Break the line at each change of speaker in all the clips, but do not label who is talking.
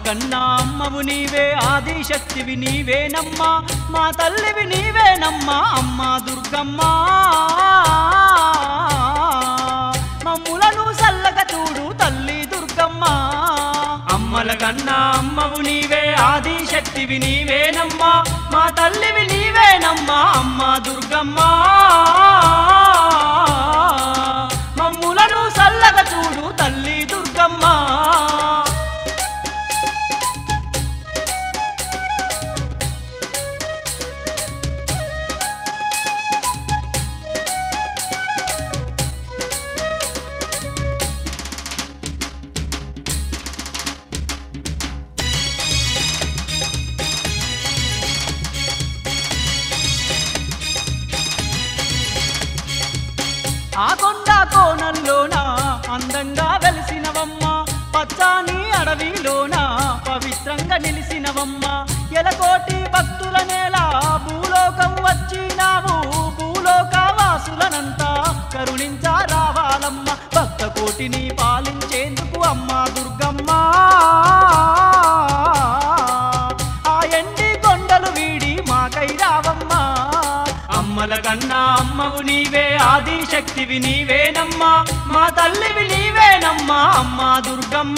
కన్నా అమ్మవు నీవే ఆదిశక్తివి నీవేనమ్మా మా తల్లివి నీవేనమ్మా అమ్మా దుర్గమ్మ మమ్ములను సల్లగా చూడు తల్లి దుర్గమ్మ అమ్మల కన్నా అమ్మవు నీవే ఆదిశక్తివి నీవేనమ్మా మా తల్లివి నీవేనమ్మా అమ్మా దుర్గమ్మ మమ్ములను సల్లగా చూడు తల్లి దుర్గమ్మ ఆ కొండ కోణంలోన అందంగా వెలిసినవమ్మ పచ్చాని అడవిలోన పవిత్రంగా నిలిసినవమ్మ ఎలకోటి భక్తుల నేల భూలోకం వచ్చినావు భూలోక వాసులనంతా కరుణించా రావాలమ్మ భక్త కోటిని పాలించేందుకు అమ్మ దుర్గమ్మ ఆ ఎండి కొండలు వీడి మాకై రావమ్మ అమ్మల కన్నా అమ్మవు నీవే ఆదిశక్తివి నీవేనమ్మా మా తల్లివి నీవేనమ్మా అమ్మా దుర్గమ్మ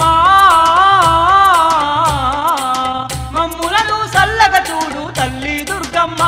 మమ్ములను సల్లగా చూడు తల్లి దుర్గమ్మ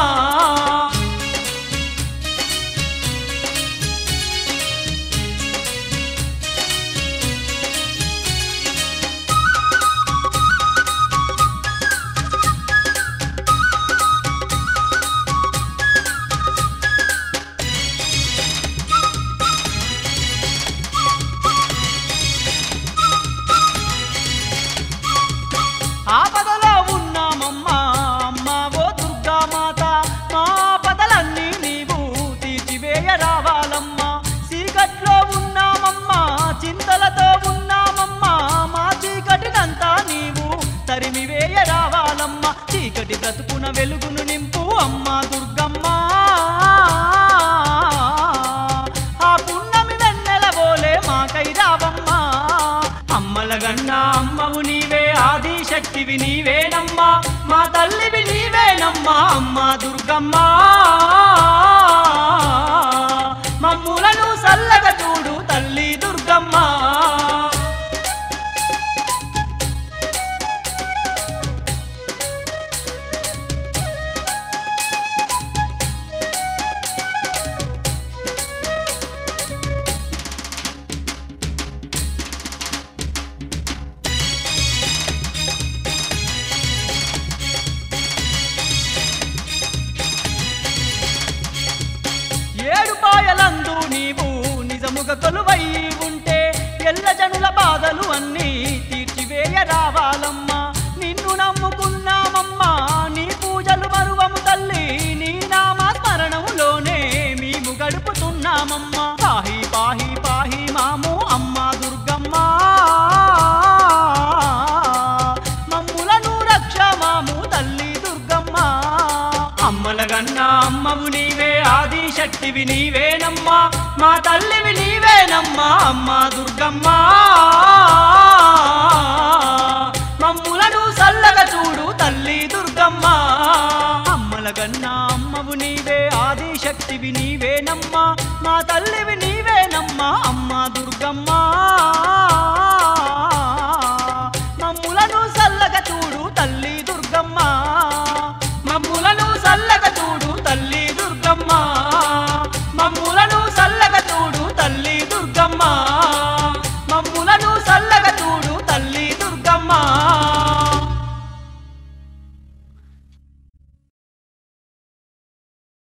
ఆపదలో ఉన్నామమ్మా అమ్మా ఓ దుర్గామాత మా ఆపదలన్నీ నీవు తీర్చివేయ రావాలమ్మా చీకట్లో ఉన్నామమ్మా చింతలతో ఉన్నామమ్మా మా చీకటినంతా నీవు తరిమివేయ రావాలమ్మా చీకటి బ్రతుకున వెలుగును నింపు అమ్మా దుర్గమ్మ ఆ పున్నమి వెన్నెలబోలే మాకై రావమ్మా అమ్మల గన్నా అమ్మవు నీవే ఆదిశక్తివి నీవేనమ్మా మా తల్లివి నీవేనమ్మా అమ్మా దుర్గమ్మ మమ్ములను సల్లగా చూడు తల్లి దుర్గమ్మ ఏడుపాయలందు నీవు నిజముగా కొలువై ఉంటే ఎల్ల జనుల బాధలు అన్నీ తీర్చివేయ రావాలమ్మా నిన్ను నమ్ముకున్నామమ్మా నీ పూజలు మరువము తల్లి నీ నామ స్మరణములోనే మేము గడుపుతున్నామమ్మా పాహి పాహి పాహి మాము అమ్మా దుర్గమ్మ మమ్ములను రక్ష మాము తల్లి దుర్గమ్మ అమ్మల గన్నా అమ్మవు నీవే ఆదిశక్తివి నీవేనమ్మా మా తల్లివి నీవేనమ్మా అమ్మా దుర్గమ్మ మమ్ములను సల్లగా చూడు తల్లి దుర్గమ్మ అమ్మల గన్నా అమ్మవు నీవే ఆదిశక్తివి నీవేనమ్మా మా తల్లివి నీవేనమ్మా